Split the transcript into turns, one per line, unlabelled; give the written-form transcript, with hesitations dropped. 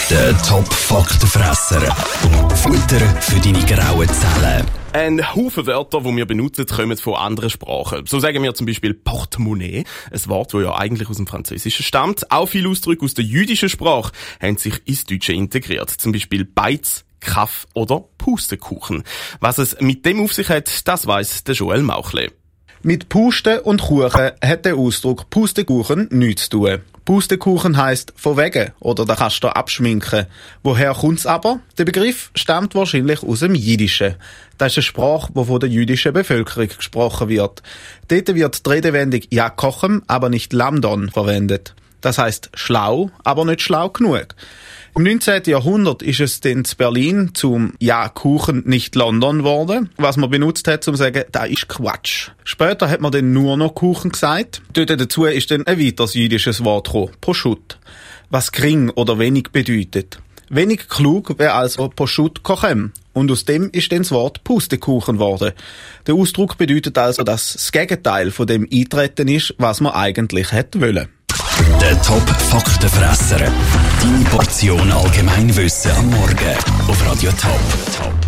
Der Top-Faktenfresser. Futter für deine grauen Zellen.
Ein Haufen Wörter, die wir benutzen, kommen von anderen Sprachen. So sagen wir zum Beispiel Portemonnaie, ein Wort, das ja eigentlich aus dem Französischen stammt. Auch viele Ausdrücke aus der jüdischen Sprache haben sich ins Deutsche integriert. Zum Beispiel Beiz, Kaff oder Pustekuchen. Was es mit dem auf sich hat, das weiss der Joel Mauchle.
Mit Pusten und Kuchen hat der Ausdruck Pustekuchen nichts zu tun. Pustekuchen heisst von wegen oder da kannst du abschminken. Woher kommt's aber? Der Begriff stammt wahrscheinlich aus dem Jiddischen. Das ist eine Sprache, die von der jüdischen Bevölkerung gesprochen wird. Dort wird die Redewendung ja kochen, aber nicht Lamdon verwendet. Das heisst schlau, aber nicht schlau genug. Im 19. Jahrhundert ist es dann in Berlin zum «Ja, Kuchen, nicht London» geworden, was man benutzt hat, um zu sagen, das ist Quatsch. Später hat man dann nur noch Kuchen gesagt. Dort dazu ist dann ein weiteres jüdisches Wort gekommen, Poschut, was gering oder wenig bedeutet. Wenig klug wäre also Poschut kochem. Und aus dem ist dann das Wort Pustekuchen geworden. Der Ausdruck bedeutet also, dass das Gegenteil von dem eintreten ist, was man eigentlich hätte wollen.
Der Top-Faktenfresser. Deine Portion Allgemeinwissen am Morgen auf Radio Top.